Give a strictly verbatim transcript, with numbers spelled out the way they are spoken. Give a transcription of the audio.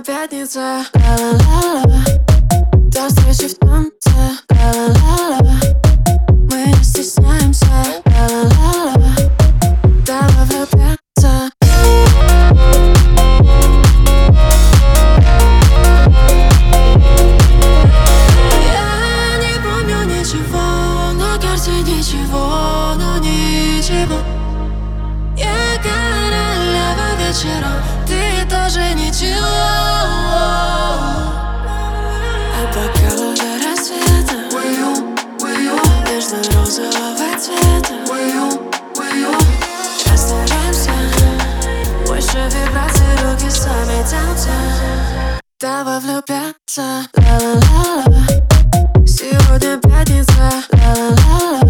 пятница, ла-ла-ла-ла. До встречи в танце, ла-ла-ла-ла. Мы не стесняемся, ла-ла-ла-ла. Давай влюбляться. Я не помню ничего, на карте ничего, но ничего. Я королева вечера, ты тоже ничего. А пока до рассвета нежно розового цвета. Расстараемся, больше вибраций, руки сами тянутся. Давай влюбляться, ла-ла-ла-ла. Сегодня пятница, ла-ла-ла-ла.